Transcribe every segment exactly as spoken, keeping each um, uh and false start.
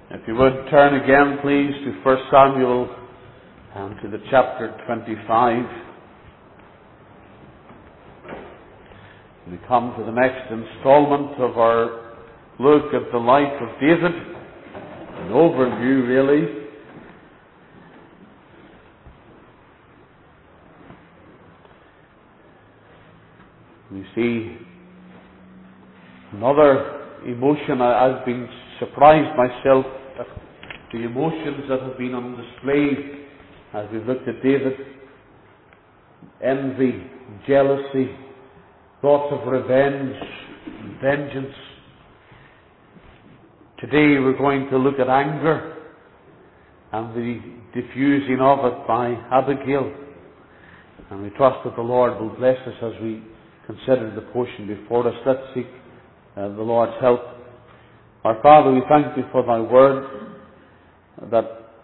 If you would turn again, please, to First Samuel and to the chapter twenty-five. We come to the next installment of our look at the life of David. An overview, really. We see another emotion. I've been surprised myself at the emotions that have been on display as we've looked at David. Envy, jealousy, thoughts of revenge, and vengeance. Today we're going to look at anger and the diffusing of it by Abigail. And we trust that the Lord will bless us as we consider the portion before us. Let's seek uh, the Lord's help. Our Father, we thank Thee for Thy Word that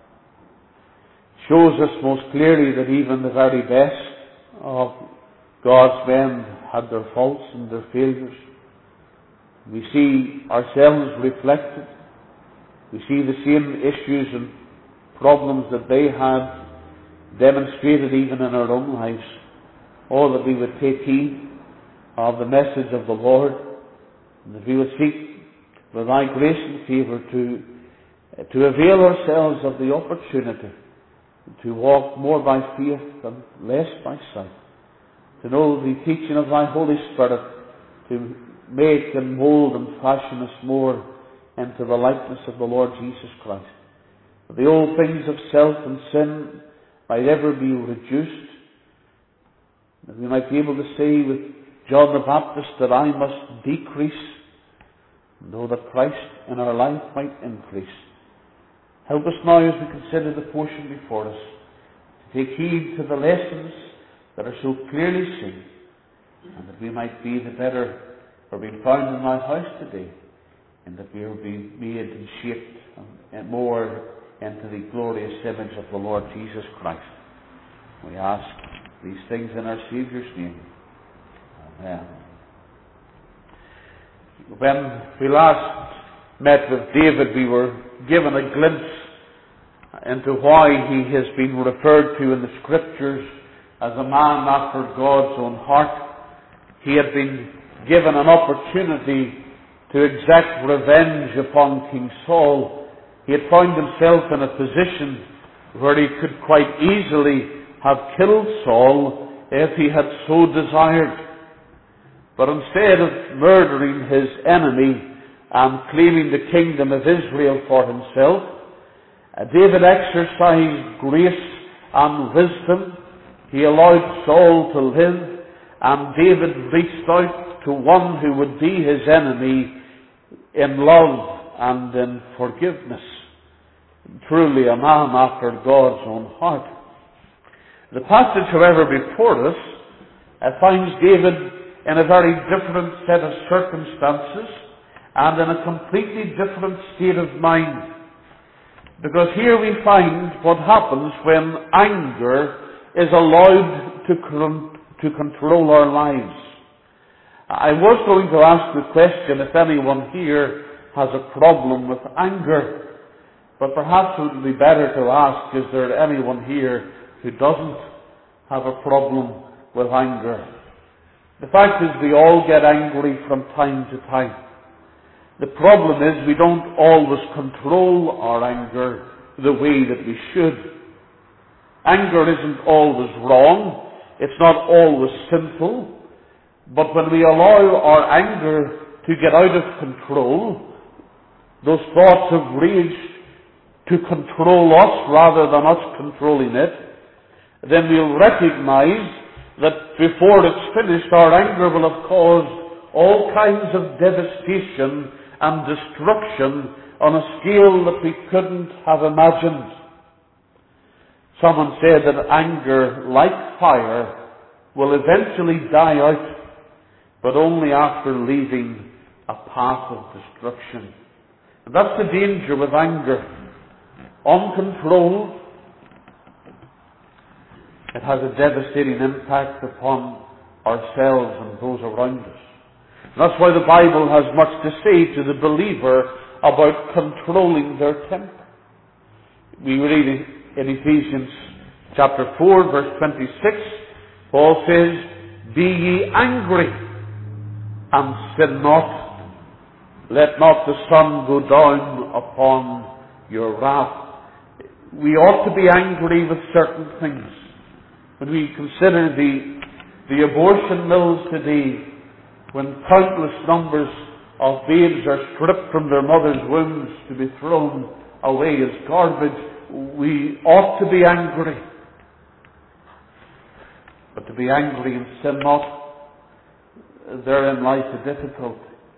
shows us most clearly that even the very best of God's men had their faults and their failures. We see ourselves reflected. We see the same issues and problems that they had demonstrated even in our own lives. Oh, that we would take heed of the message of the Lord, and that we would seek with Thy grace and favour to, to avail ourselves of the opportunity to walk more by faith and less by sight, to know the teaching of Thy Holy Spirit, to make and mould and fashion us more into the likeness of the Lord Jesus Christ. That the old things of self and sin might ever be reduced, that we might be able to say with John the Baptist that I must decrease, know that Christ in our life might increase. Help us now as we consider the portion before us to take heed to the lessons that are so clearly seen, and that we might be the better for being found in Thy house today, and that we will be made and shaped and more into the glorious image of the Lord Jesus Christ. We ask these things in our Saviour's name. Amen. When we last met with David, we were given a glimpse into why he has been referred to in the Scriptures as a man after God's own heart. He had been given an opportunity to exact revenge upon King Saul. He had found himself in a position where he could quite easily have killed Saul if he had so desired. But instead of murdering his enemy and claiming the kingdom of Israel for himself, David exercised grace and wisdom. He allowed Saul to live, and David reached out to one who would be his enemy in love and in forgiveness. Truly a man after God's own heart. The passage, however, before us uh, finds David in a very different set of circumstances and in a completely different state of mind. Because here we find what happens when anger is allowed to, con- to control our lives. I was going to ask the question if anyone here has a problem with anger, but perhaps it would be better to ask, is there anyone here who doesn't have a problem with anger? The fact is, we all get angry from time to time. The problem is we don't always control our anger the way that we should. Anger isn't always wrong. It's not always sinful. But when we allow our anger to get out of control, those thoughts of rage to control us rather than us controlling it, then we'll recognize that before it's finished, our anger will have caused all kinds of devastation and destruction on a scale that we couldn't have imagined. Someone said that anger, like fire, will eventually die out, but only after leaving a path of destruction. And that's the danger with anger. Uncontrolled, it has a devastating impact upon ourselves and those around us. And that's why the Bible has much to say to the believer about controlling their temper. We read in Ephesians chapter four, verse twenty-six, Paul says, "Be ye angry, and sin not. Let not the sun go down upon your wrath." We ought to be angry with certain things. When we consider the, the abortion mills today, when countless numbers of babes are stripped from their mother's wombs to be thrown away as garbage, we ought to be angry. But to be angry and sin not, therein lies the difficulty.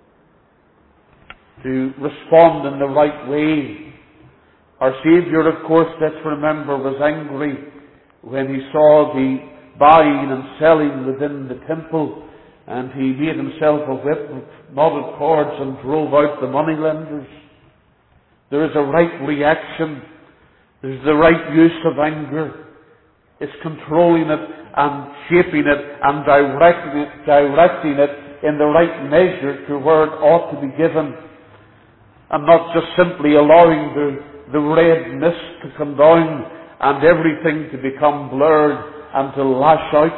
To respond in the right way. Our Saviour, of course, let's remember, was angry when he saw the buying and selling within the temple, and he made himself a whip with knotted cords and drove out the moneylenders. There is a right reaction. There's the right use of anger. It's controlling it and shaping it and directing it, directing it in the right measure to where it ought to be given, and not just simply allowing the the red mist to come down and everything to become blurred and to lash out.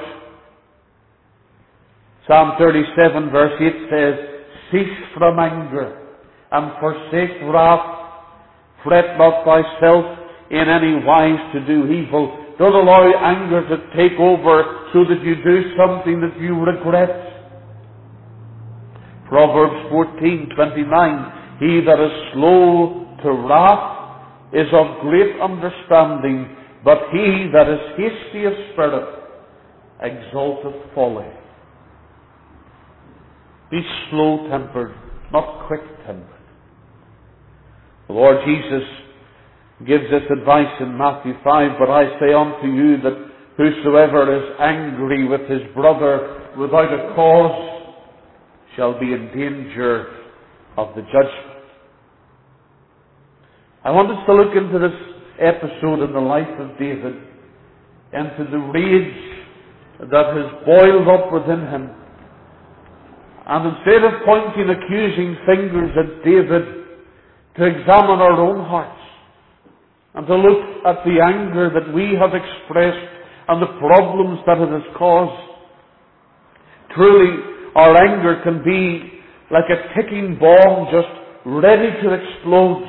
Psalm thirty-seven verse eight says, "Cease from anger and forsake wrath. Fret not thyself in any wise to do evil." Don't allow anger to take over so that you do something that you regret. Proverbs fourteen twenty-nine, "He that is slow to wrath is of great understanding, but he that is hasty of spirit exalteth folly." Be slow-tempered, not quick-tempered. The Lord Jesus gives this advice in Matthew five, "But I say unto you that whosoever is angry with his brother without a cause shall be in danger of the judgment." I want us to look into this episode in the life of David, into the rage that has boiled up within him. And instead of pointing accusing fingers at David, to examine our own hearts and to look at the anger that we have expressed and the problems that it has caused. Truly, our anger can be like a ticking bomb just ready to explode.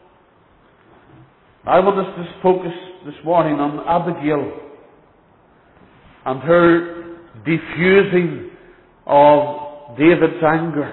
I want us to focus this morning on Abigail and her diffusing of David's anger,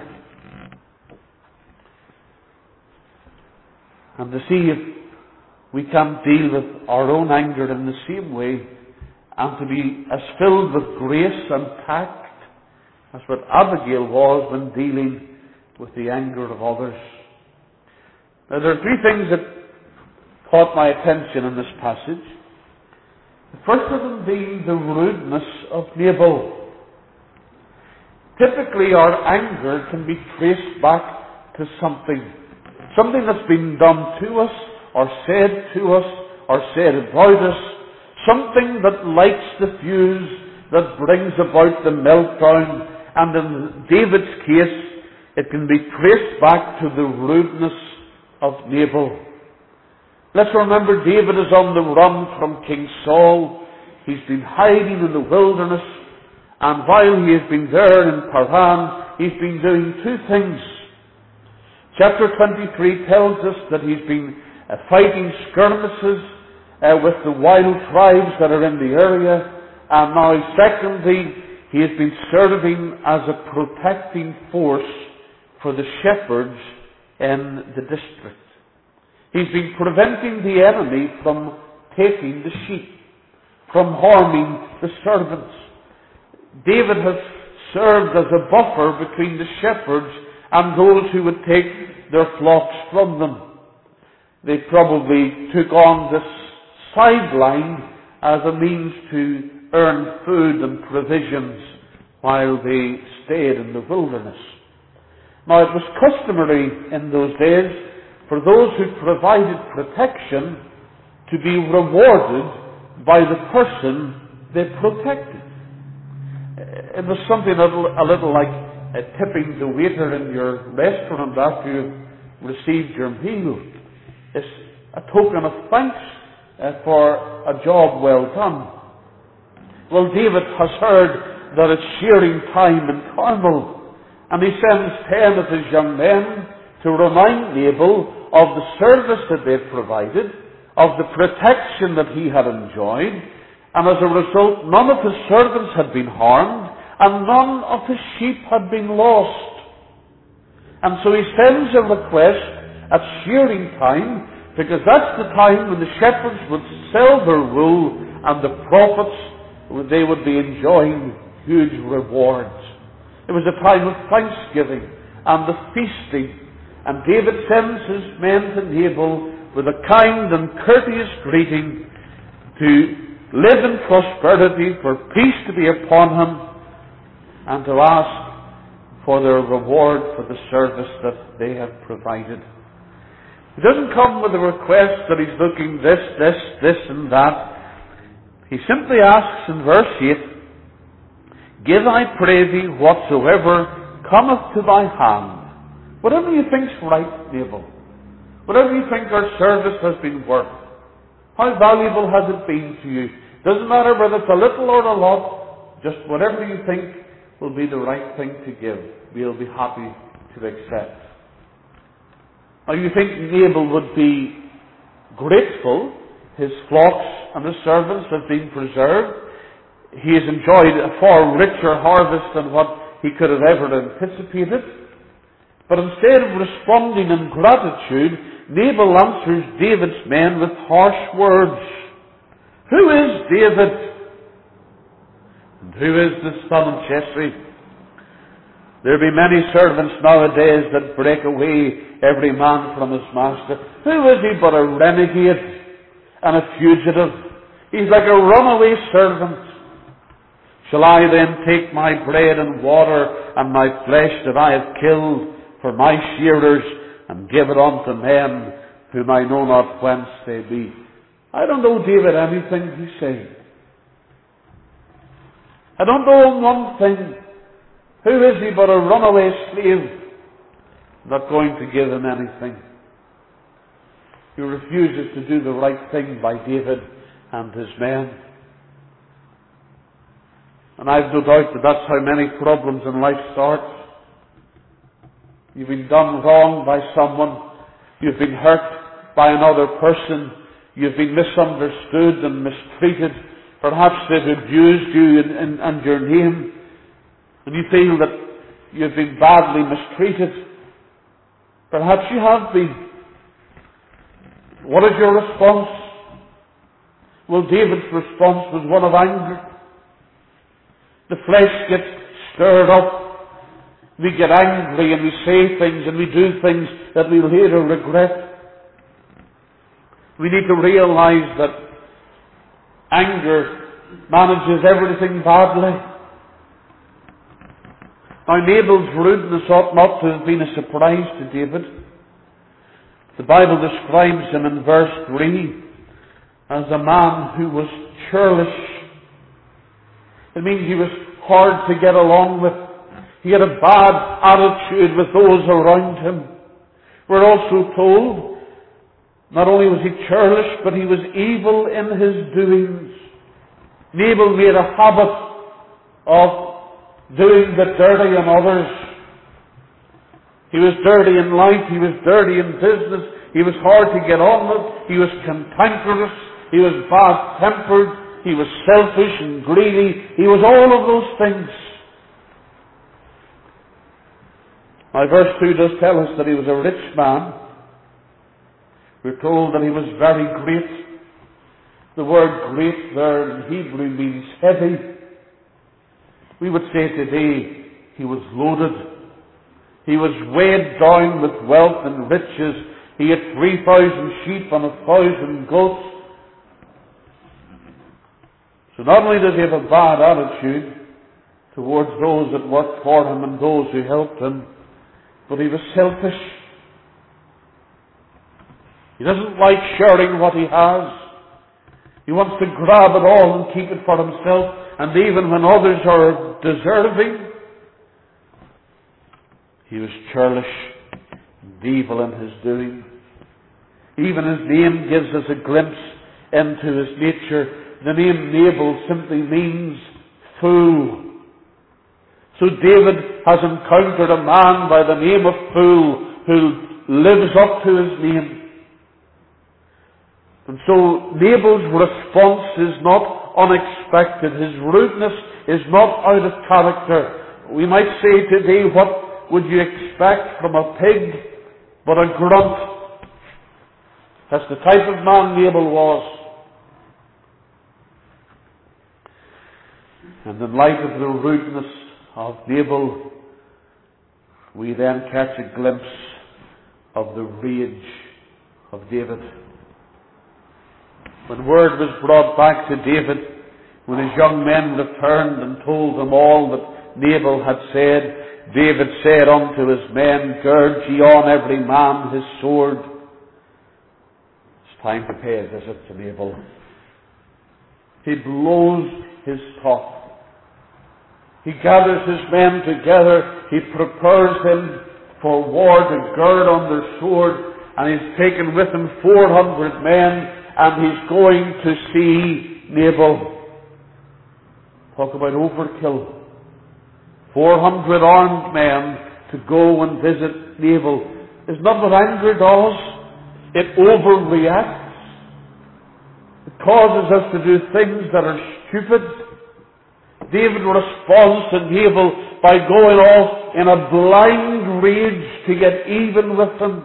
and to see if we can deal with our own anger in the same way and to be as filled with grace and tact as what Abigail was when dealing with the anger of others. Now, there are three things that caught my attention in this passage. The first of them being the rudeness of Nabal. Typically, our anger can be traced back to something. Something that's been done to us, or said to us, or said about us. Something that lights the fuse, that brings about the meltdown. And in David's case, it can be traced back to the rudeness of Nabal. Let's remember, David is on the run from King Saul. He's been hiding in the wilderness. And while he has been there in Paran, he's been doing two things. Chapter twenty-three tells us that he's been uh, fighting skirmishes uh, with the wild tribes that are in the area. And now, secondly, he has been serving as a protecting force for the shepherds in the district. He's been preventing the enemy from taking the sheep, from harming the servants. David has served as a buffer between the shepherds and those who would take their flocks from them. They probably took on this sideline as a means to earn food and provisions while they stayed in the wilderness. Now, it was customary in those days for those who provided protection to be rewarded by the person they protected. It was something a little, a little like uh, tipping the waiter in your restaurant after you've received your meal. It's a token of thanks uh, for a job well done. Well, David has heard that it's shearing time in Carmel, and he sends ten of his young men to remind Nabal of the service that they had provided, of the protection that he had enjoyed, and as a result, none of his servants had been harmed, and none of his sheep had been lost. And so he sends a request at shearing time, because that's the time when the shepherds would sell their wool, and the prophets, they would be enjoying huge rewards. It was a time of thanksgiving and the feasting, and David sends his men to Nabal with a kind and courteous greeting to live in prosperity, for peace to be upon him, and to ask for their reward for the service that they have provided. He doesn't come with a request that he's looking this, this, this and that. He simply asks in verse eight, "Give, I pray thee, whatsoever cometh to thy hand." Whatever you think's right, Nabal. Whatever you think our service has been worth. How valuable has it been to you? Doesn't matter whether it's a little or a lot. Just whatever you think will be the right thing to give, we'll be happy to accept. Now you think Nabal would be grateful his flocks and his servants have been preserved. He has enjoyed a far richer harvest than what he could have ever anticipated. But instead of responding in gratitude, Nabal answers David's men with harsh words. Who is David? And who is the son of Jesse? There be many servants nowadays that break away every man from his master. Who is he but a renegade and a fugitive? He's like a runaway servant. Shall I then take my bread and water and my flesh that I have killed for my shearers and give it unto men whom I know not whence they be? I don't know David anything, he's saying. I don't know him one thing. Who is he but a runaway slave? Not going to give him anything. He refuses to do the right thing by David and his men. And I've no doubt that that's how many problems in life start. You've been done wrong by someone. You've been hurt by another person. You've been misunderstood and mistreated. Perhaps they've abused you and, and, and your name. And you feel that you've been badly mistreated. Perhaps you have been. What is your response? Well, David's response was one of anger. The flesh gets stirred up. We get angry and we say things and we do things that we later regret. We need to realize that anger manages everything badly. Now, Nabal's rudeness ought not to have been a surprise to David. The Bible describes him in verse three as a man who was churlish. It means he was hard to get along with. He had a bad attitude with those around him. We're also told, not only was he churlish, but he was evil in his doings. Nabal made a habit of doing the dirty on others. He was dirty in life, he was dirty in business, he was hard to get on with, he was cantankerous, he was bad-tempered, he was selfish and greedy, he was all of those things. Now verse two does tell us that he was a rich man. We're told that he was very great. The word great there in Hebrew means heavy. We would say today he was loaded. He was weighed down with wealth and riches. He had three thousand sheep and a thousand goats. So not only does he have a bad attitude towards those that worked for him and those who helped him, but he was selfish. He doesn't like sharing what he has. He wants to grab it all and keep it for himself. And even when others are deserving, he was churlish, and evil in his doing. Even his name gives us a glimpse into his nature. The name Nabal simply means fool. So David has encountered a man by the name of fool who lives up to his name. And so Nabal's response is not unexpected. His rudeness is not out of character. We might say today, what would you expect from a pig but a grunt? That's the type of man Nabal was. And in light of the rudeness of Nabal, we then catch a glimpse of the rage of David. When word was brought back to David, when his young men returned and told them all that Nabal had said, David said unto his men, Gird ye on every man his sword. It's time to pay a visit to Nabal. He blows his top. He gathers his men together. He prepares them for war to gird on their sword. And he's taken with him four hundred men. And he's going to see Nabal. Talk about overkill. four hundred armed men to go and visit Nabal. Is not what anger does. It overreacts. It causes us to do things that are stupid. David responds to Nabal by going off in a blind rage to get even with him.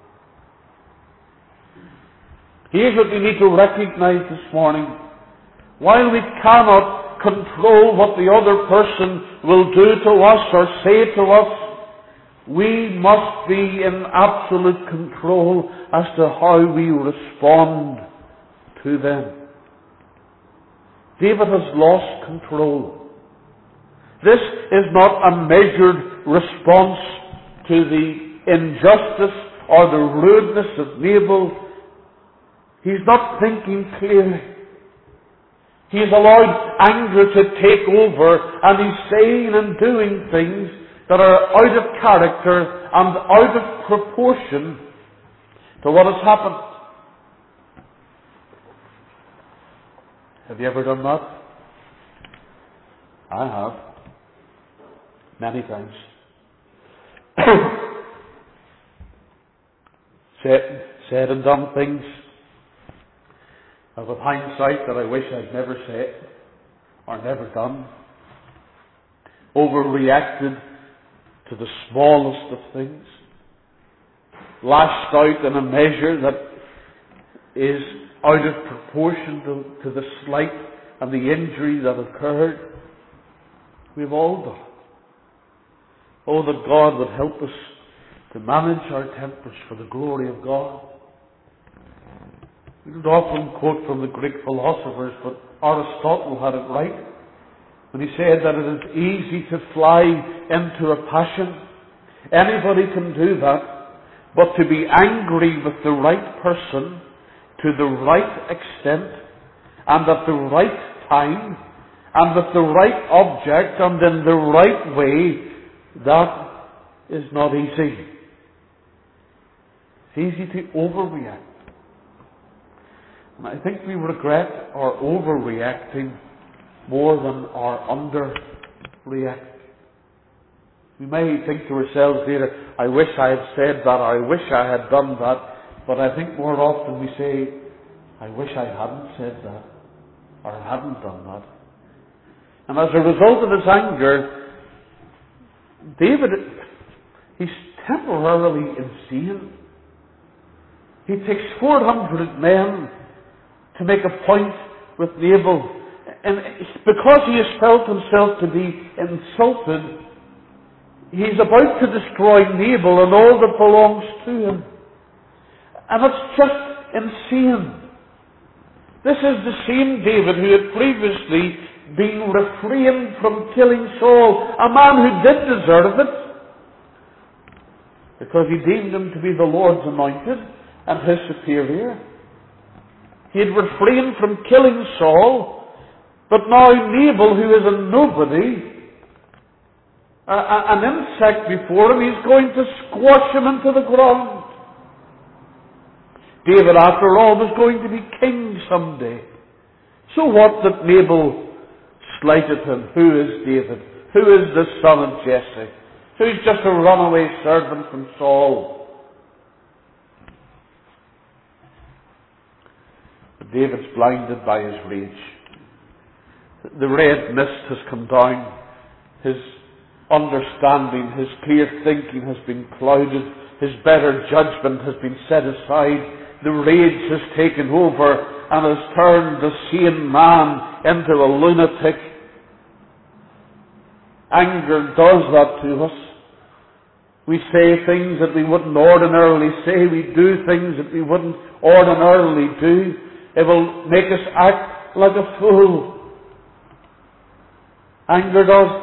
Here's what we need to recognize this morning. While we cannot control what the other person will do to us or say to us, we must be in absolute control as to how we respond to them. David has lost control. This is not a measured response to the injustice or the rudeness of Nabal. He's not thinking clearly. He's allowed anger to take over, and he's saying and doing things that are out of character and out of proportion to what has happened. Have you ever done that? I have. Many times. said, said and done things with hindsight that I wish I'd never said or never done. Overreacted to the smallest of things. Lashed out in a measure that is out of proportion to, to the slight and the injury that occurred. We've all done. Oh, that God would help us to manage our tempers for the glory of God. We don't often quote from the Greek philosophers, but Aristotle had it right when he said that it is easy to fly into a passion. Anybody can do that, but to be angry with the right person to the right extent and at the right time and with the right object and in the right way, that is not easy. It's easy to overreact. And I think we regret our overreacting more than our underreacting. We may think to ourselves later, I wish I had said that, or I wish I had done that, but I think more often we say, I wish I hadn't said that, or I hadn't done that. And as a result of his anger, David, he's temporarily insane. He takes four hundred men to make a point with Nabal. And because he has felt himself to be insulted, he's about to destroy Nabal and all that belongs to him. And it's just insane. This is the same David who had previously been refrained from killing Saul, a man who did deserve it, because he deemed him to be the Lord's anointed and his superior. He had refrained from killing Saul, but now Nabal, who is a nobody, a, a, an insect before him, he's going to squash him into the ground. David, after all, was going to be king someday. So what that Nabal slighted him? Who is David? Who is the son of Jesse? Who's just a runaway servant from Saul? But David's blinded by his rage. The red mist has come down. His understanding, his clear thinking has been clouded. His better judgment has been set aside. The rage has taken over and has turned the sane man into a lunatic. Anger does that to us. We say things that we wouldn't ordinarily say. We do things that we wouldn't ordinarily do. It will make us act like a fool. Anger does.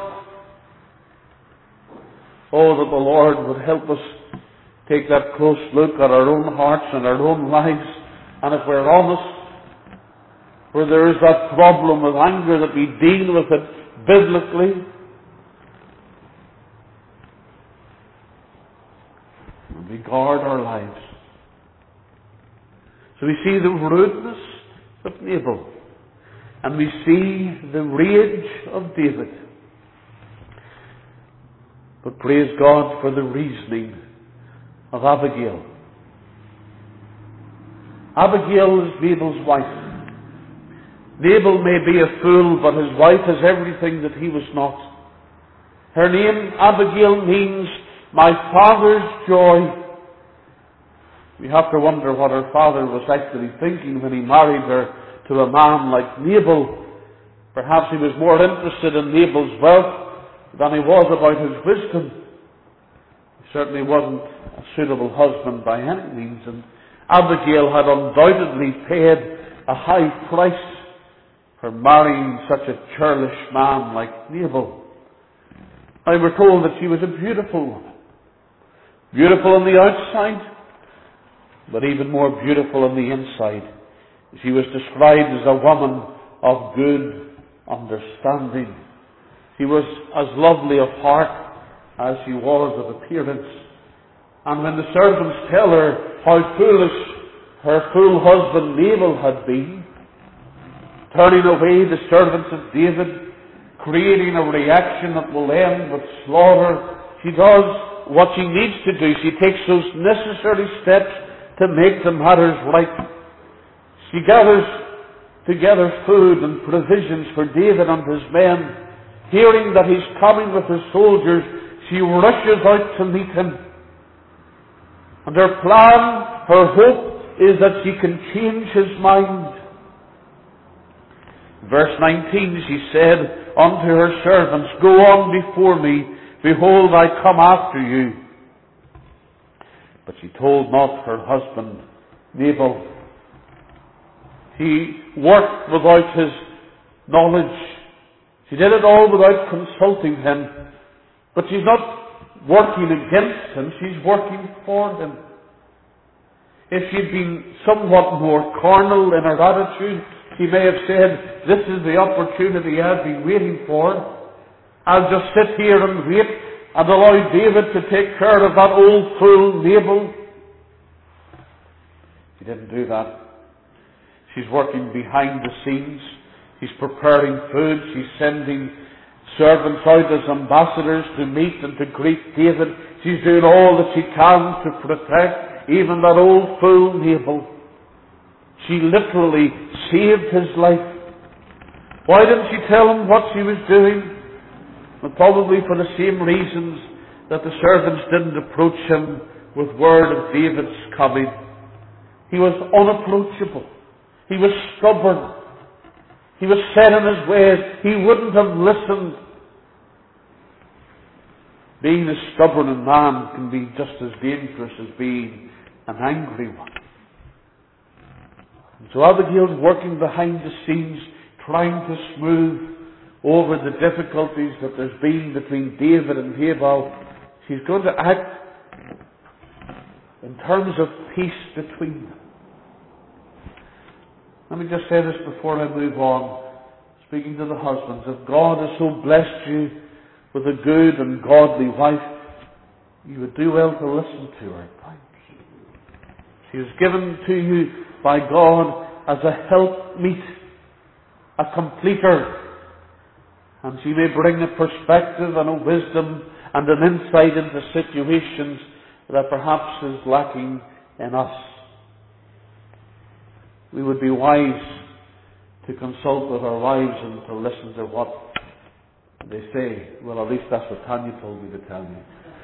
Oh, that the Lord would help us take that close look at our own hearts and our own lives. And if we're honest, where there is that problem with anger, that we deal with it biblically. And we guard our lives. So we see the rudeness of Nabal. And we see the rage of David. But praise God for the reasoning of Abigail. Abigail is Nabal's wife. Nabal may be a fool, but his wife has everything that he was not. Her name, Abigail, means my father's joy. We have to wonder what her father was actually thinking when he married her to a man like Nabal. Perhaps he was more interested in Nabal's wealth than he was about his wisdom. He certainly wasn't a suitable husband by any means, and Abigail had undoubtedly paid a high price for marrying such a churlish man like Nabal. I were told that she was a beautiful woman. Beautiful on the outside, but even more beautiful on the inside. She was described as a woman of good understanding. She was as lovely of heart as she was of appearance. And when the servants tell her how foolish her fool husband Nabal had been, turning away the servants of David, creating a reaction that will end with slaughter, she does what she needs to do. She takes those necessary steps to make the matters right. She gathers together food and provisions for David and his men. Hearing that he's coming with his soldiers, she rushes out to meet him. And her plan, her hope, is that she can change his mind. Verse nineteen, she said unto her servants, Go on before me, behold, I come after you. But she told not her husband, Nabal. He worked without his knowledge. She did it all without consulting him. But she's not working against him, she's working for him. If she'd been somewhat more carnal in her attitude, she may have said, This is the opportunity I've been waiting for. I'll just sit here and wait and allow David to take care of that old fool Nabal. She didn't do that. She's working behind the scenes. She's preparing food. She's sending servants out as ambassadors to meet and to greet David. She's doing all that she can to protect even that old fool Nabal. She literally saved his life. Why didn't she tell him what she was doing? Well, probably for the same reasons that the servants didn't approach him with word of David's coming. He was unapproachable. He was stubborn. He was set in his ways. He wouldn't have listened. Being a stubborn man can be just as dangerous as being an angry one. And so Abigail's working behind the scenes, trying to smooth over the difficulties that there's been between David and Nabal. She's going to act in terms of peace between them. Let me just say this before I move on. Speaking to the husbands, if God has so blessed you with a good and godly wife, you would do well to listen to her at times. She was given to you by God as a helpmeet, a completer. And she may bring a perspective and a wisdom and an insight into situations that perhaps is lacking in us. We would be wise to consult with our wives and to listen to what they say. Well, at least that's what Tanya told me to tell me.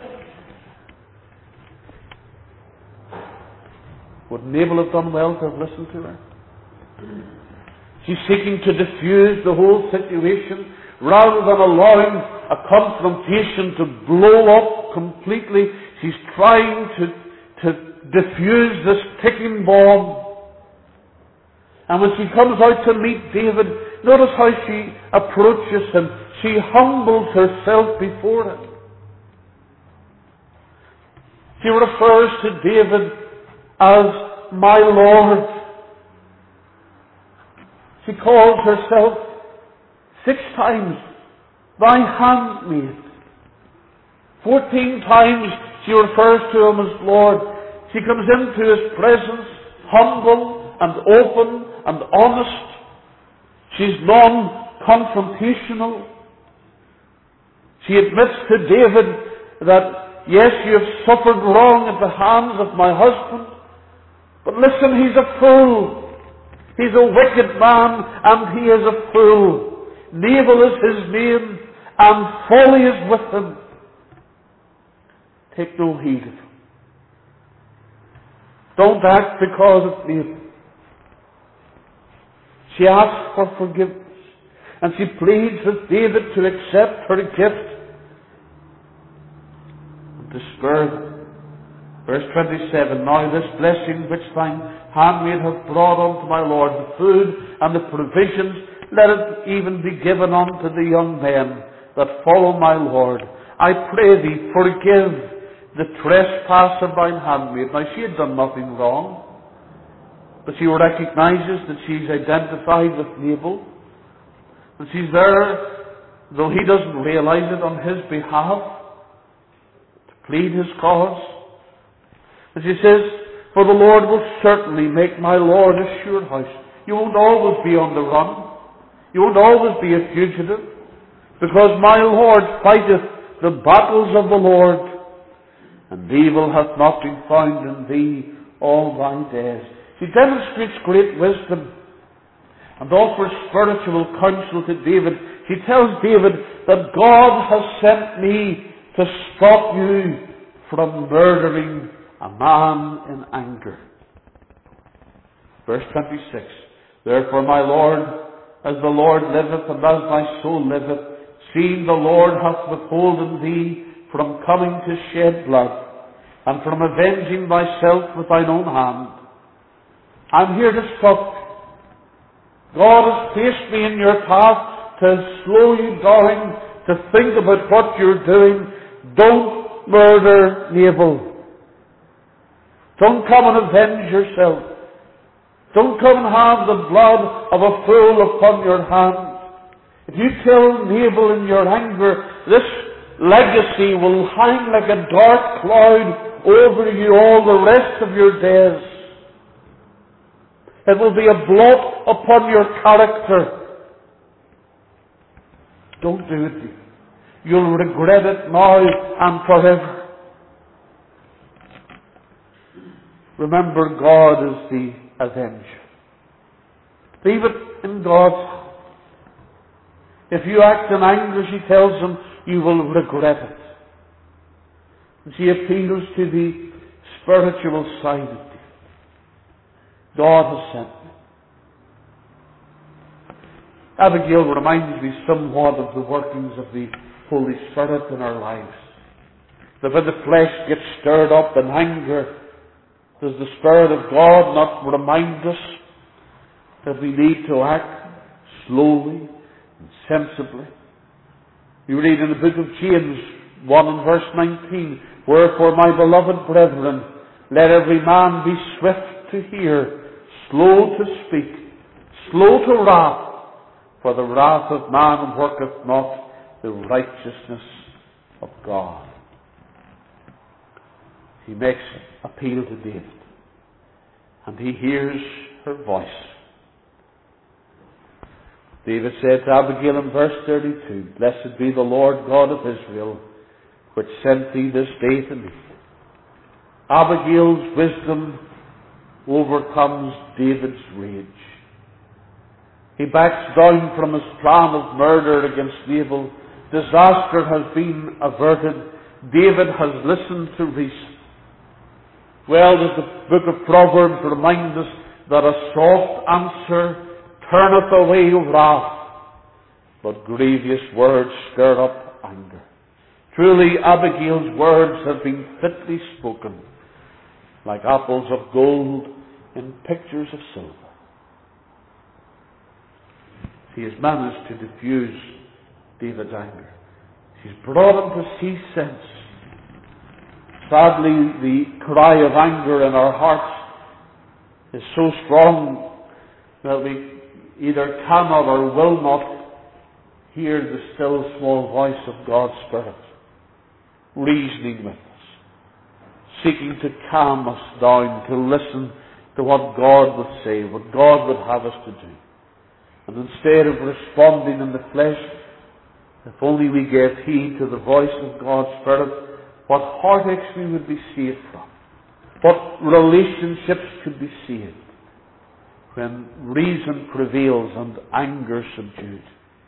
Would Nabal have done well to have listened to her? She's seeking to diffuse the whole situation rather than allowing a confrontation to blow up completely. She's trying to, to diffuse this ticking bomb. And when she comes out to meet David, notice how she approaches him. She humbles herself before him. She refers to David as my Lord. She calls herself six times thy handmaid. Fourteen times she refers to him as Lord. She comes into his presence humble and open and honest. She's non-confrontational. She admits to David that, yes, you have suffered wrong at the hands of my husband, but listen, he's a fool. He's a wicked man, and he is a fool. Nabal is his name, and folly is with him. Take no heed of him. Don't act because of Nabal. She asks for forgiveness, and she pleads with David to accept her gift and to spare them. Verse twenty-seven, now this blessing which thine handmaid hath brought unto my Lord, the food and the provisions, let it even be given unto the young men that follow my Lord. I pray thee, forgive the trespass of thine handmaid. Now she had done nothing wrong, but she recognizes that she's identified with Nabal, and she's there, though he doesn't realize it, on his behalf, to plead his cause. And she says, for the Lord will certainly make my Lord a sure house. You won't always be on the run. You won't always be a fugitive, because my Lord fighteth the battles of the Lord, and evil hath not been found in thee all thy days. She demonstrates great wisdom and offers spiritual counsel to David. She tells David that God has sent me to stop you from murdering a man in anger. Verse twenty-six, therefore my Lord, as the Lord liveth and as my soul liveth, seeing the Lord hath withholden thee from coming to shed blood, and from avenging thyself with thine own hand, I'm here to stop you. God has placed me in your path to slow you down, to think about what you're doing. Don't murder Nabal. Don't come and avenge yourself. Don't come and have the blood of a fool upon your hands. If you kill Nabal in your anger, this legacy will hang like a dark cloud over you all the rest of your days. It will be a blot upon your character. Don't do it. You'll regret it now and forever. Remember, God is the avenger. Leave it in God's hand. If you act in anger, she tells him, you will regret it. And she appeals to the spiritual side of it. God has sent me. Abigail reminds me somewhat of the workings of the Holy Spirit in our lives. That when the flesh gets stirred up in anger, does the Spirit of God not remind us that we need to act slowly and sensibly? We read in the book of James one and verse nineteen, wherefore, my beloved brethren, let every man be swift to hear, slow to speak, slow to wrath, for the wrath of man worketh not the righteousness of God. He makes appeal to David. and he hears her voice. David said to Abigail in verse thirty-two, Blessed be the Lord God of Israel, which sent thee this day to me. Abigail's wisdom overcomes David's rage. He backs down from his plan of murder against Nabal. Disaster has been averted. David has listened to reason. Well does the book of Proverbs remind us that a soft answer turneth away wrath, but grievous words stir up anger. Truly Abigail's words have been fitly spoken, like apples of gold in pictures of silver. She has managed to diffuse David's anger. She's brought him to see sense. Sadly, the cry of anger in our hearts is so strong that we either cannot or will not hear the still small voice of God's Spirit, reasoning with us, seeking to calm us down, to listen to what God would say, what God would have us to do. And instead of responding in the flesh, if only we gave heed to the voice of God's Spirit, what heartaches we would be saved from, what relationships could be saved when reason prevails and anger subdued.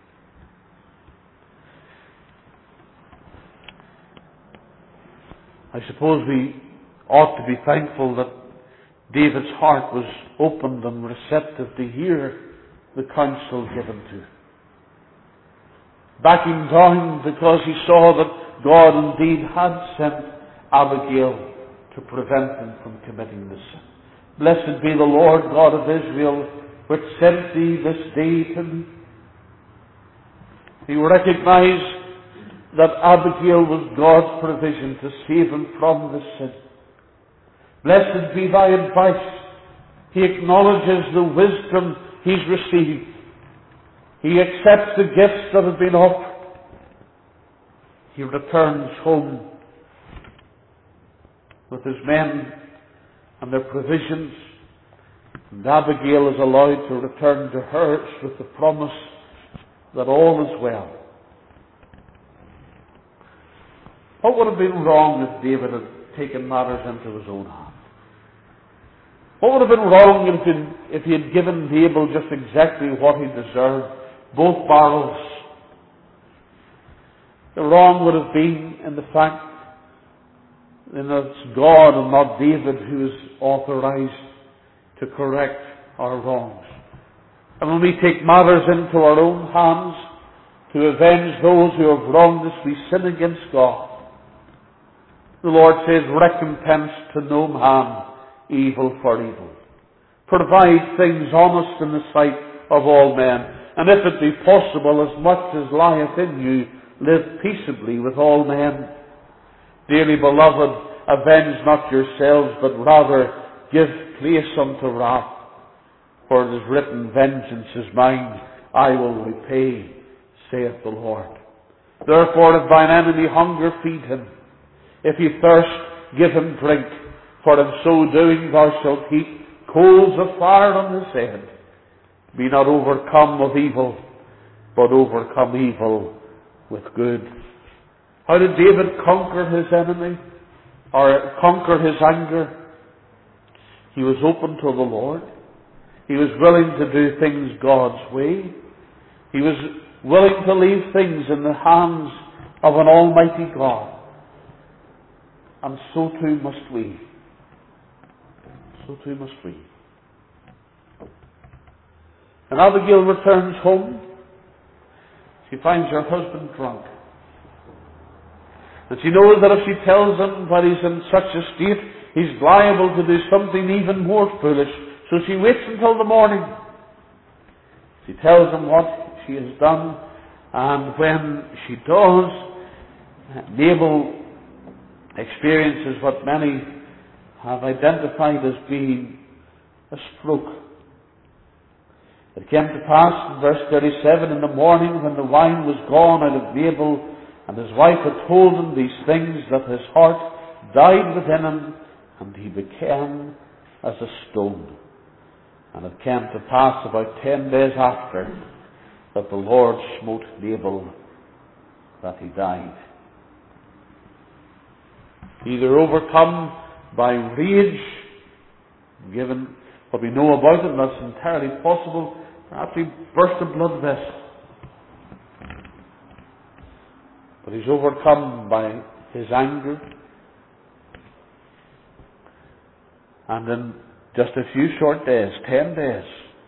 I suppose we ought to be thankful that David's heart was opened and receptive to hear the counsel given to him. Backing down because he saw that God indeed had sent Abigail to prevent him from committing the sin. Blessed be the Lord God of Israel, which sent thee this day to me. He recognized that Abigail was God's provision to save him from the sin. Blessed be thy advice. He acknowledges the wisdom he's received. He accepts the gifts that have been offered. He returns home with his men and their provisions. And Abigail is allowed to return to hers with the promise that all is well. What would have been wrong if David had taken matters into his own hands? What would have been wrong if he, if he had given Nabal just exactly what he deserved, both barrels? The wrong would have been in the fact that it's God and not David who is authorized to correct our wrongs. And when we take matters into our own hands to avenge those who have wronged us, we sin against God. The Lord says, recompense to no man evil for evil. Provide things honest in the sight of all men, and if it be possible, as much as lieth in you, live peaceably with all men. Dearly beloved, avenge not yourselves, but rather give place unto wrath. For it is written, vengeance is mine, I will repay, saith the Lord. Therefore, if thine enemy hunger, feed him. If he thirst, give him drink. For in so doing thou shalt heap coals of fire on his head. Be not overcome of evil, but overcome evil with good. How did David conquer his enemy? Or conquer his anger? He was open to the Lord. He was willing to do things God's way. He was willing to leave things in the hands of an almighty God. And so too must we. So too must we. And Abigail returns home. She finds her husband drunk. And she knows that if she tells him while he's in such a state, he's liable to do something even more foolish. So she waits until the morning. She tells him what she has done. And when she does, Nabal experiences what many have identified as being a stroke. It came to pass in verse thirty-seven, in the morning when the wine was gone out of Nabal, and his wife had told him these things, that his heart died within him, and he became as a stone. And it came to pass about ten days after that the Lord smote Nabal, that he died. Either overcome by rage, given what we know about him, that's entirely possible. Perhaps he burst a blood vessel. But he's overcome by his anger. And in just a few short days, ten days,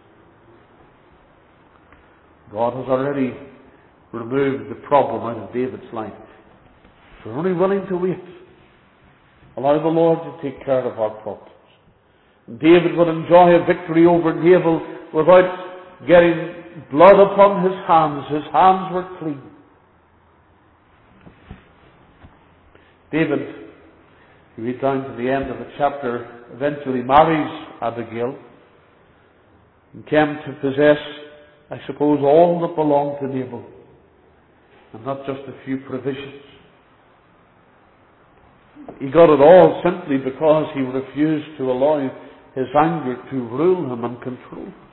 God has already removed the problem out of David's life. If we're only willing to wait, allow the Lord to take care of our problems. David would enjoy a victory over Nabal without getting blood upon his hands. His hands were clean. David, you read down to the end of the chapter, eventually marries Abigail and came to possess, I suppose, all that belonged to Nabal, and not just a few provisions. He got it all simply because he refused to allow his anger to rule him and control him.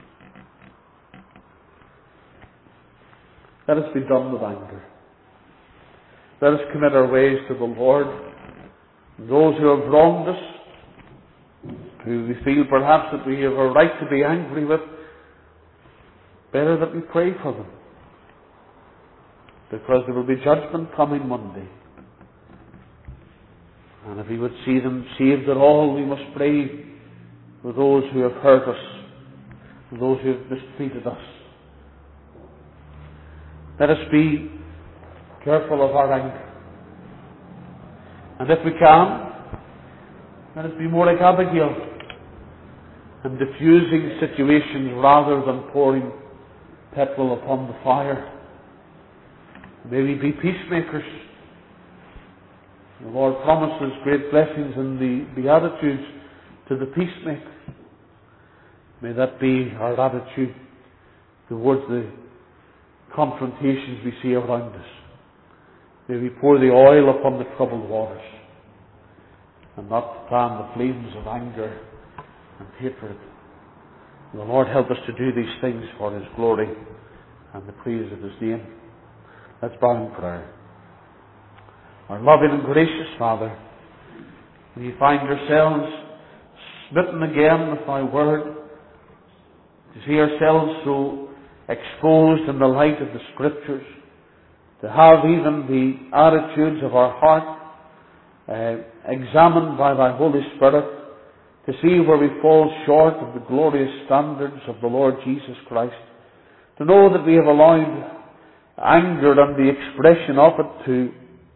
Let us be done with anger. Let us commit our ways to the Lord. Those who have wronged us, who we feel perhaps that we have a right to be angry with, better that we pray for them, because there will be judgment coming Monday. And if we would see them saved at all, we must pray for those who have hurt us, those who have mistreated us. Let us be careful of our anger. And if we can, let us be more like Abigail and diffusing situations rather than pouring petrol upon the fire. May we be peacemakers. The Lord promises great blessings in the Beatitudes to the peacemaker. May that be our attitude towards the confrontations we see around us. May we pour the oil upon the troubled waters and not fan the flames of anger and hatred. May the Lord help us to do these things for His glory and the praise of His name. Let's bow in prayer. Our loving and gracious Father, we find ourselves smitten again with Thy Word, to see ourselves so exposed in the light of the Scriptures, to have even the attitudes of our heart uh, examined by Thy Holy Spirit, to see where we fall short of the glorious standards of the Lord Jesus Christ, to know that we have allowed anger and the expression of it to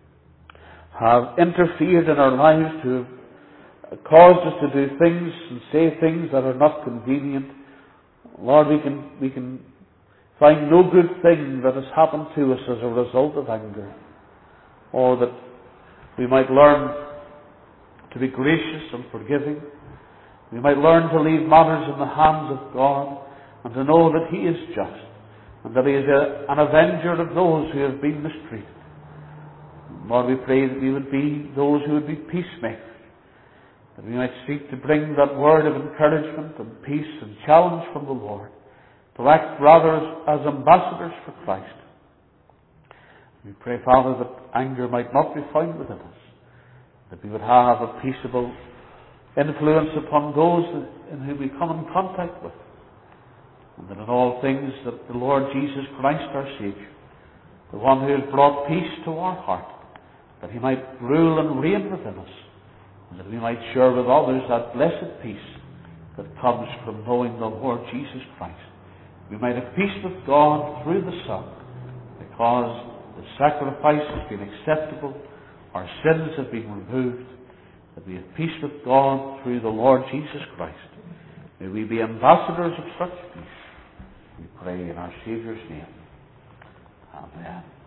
have interfered in our lives, to have caused us to do things and say things that are not convenient. Lord, we can, we can find no good thing that has happened to us as a result of anger. Or that we might learn to be gracious and forgiving. We might learn to leave matters in the hands of God and to know that He is just and that He is a, an avenger of those who have been mistreated. Lord, we pray that we would be those who would be peacemakers, that we might seek to bring that word of encouragement and peace and challenge from the Lord, to act rather as, as ambassadors for Christ. We pray, Father, that anger might not be found within us, that we would have a peaceable influence upon those in whom we come in contact with, and that in all things that the Lord Jesus Christ, our Saviour, the one who has brought peace to our heart, that He might rule and reign within us, and that we might share with others that blessed peace that comes from knowing the Lord Jesus Christ. We might have peace with God through the Son, because the sacrifice has been acceptable, our sins have been removed, that we have peace with God through the Lord Jesus Christ. May we be ambassadors of such peace. We pray in our Saviour's name. Amen.